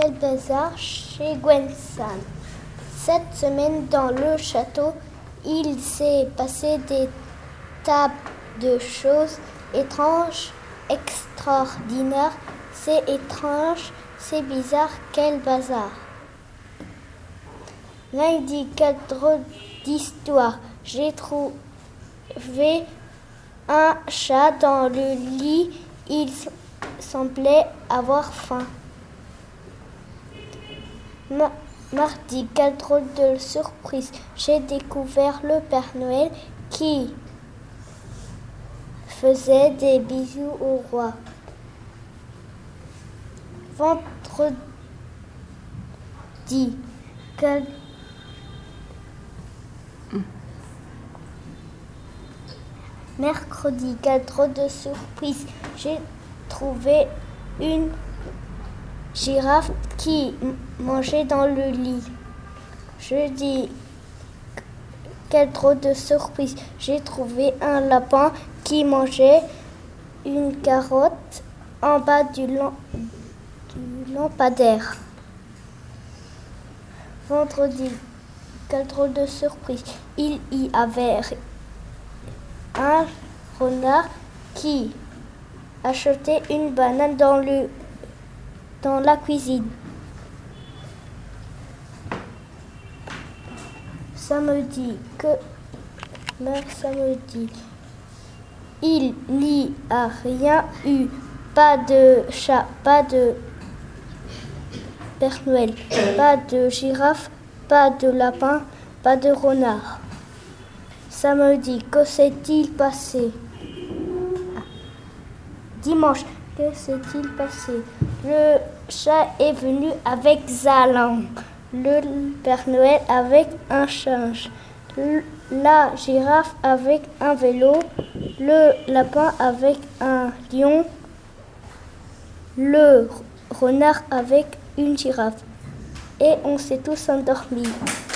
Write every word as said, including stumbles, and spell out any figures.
quel bazar chez Gwen-san. Cette semaine, dans le château, il s'est passé des tas de choses étranges, extraordinaires. C'est étrange, c'est bizarre, quel bazar. L'un dit, quelle drôle d'histoire. J'ai trouvé un chat dans le lit, il semblait avoir faim. Mardi, quelle drôle de surprise. J'ai découvert le Père Noël qui faisait des bisous au roi. Vendredi, quelle Mercredi, quelle drôle de surprise. J'ai trouvé une girafe qui mangeait dans le lit. Jeudi, quelle drôle de surprise. J'ai trouvé un lapin qui mangeait une carotte en bas du, lam- du lampadaire. Vendredi, quelle drôle de surprise. Il y avait un renard qui achetait une banane dans, le, dans la cuisine. Samedi, que mer samedi, il n'y a rien eu, pas de chat, pas de Père Noël, pas de girafe, pas de lapin, pas de renard. Samedi, que s'est-il passé? Dimanche, que s'est-il passé? Le chat est venu avec sa langue, le Père Noël avec un singe, la girafe avec un vélo, le lapin avec un lion, le renard avec une girafe. Et on s'est tous endormis.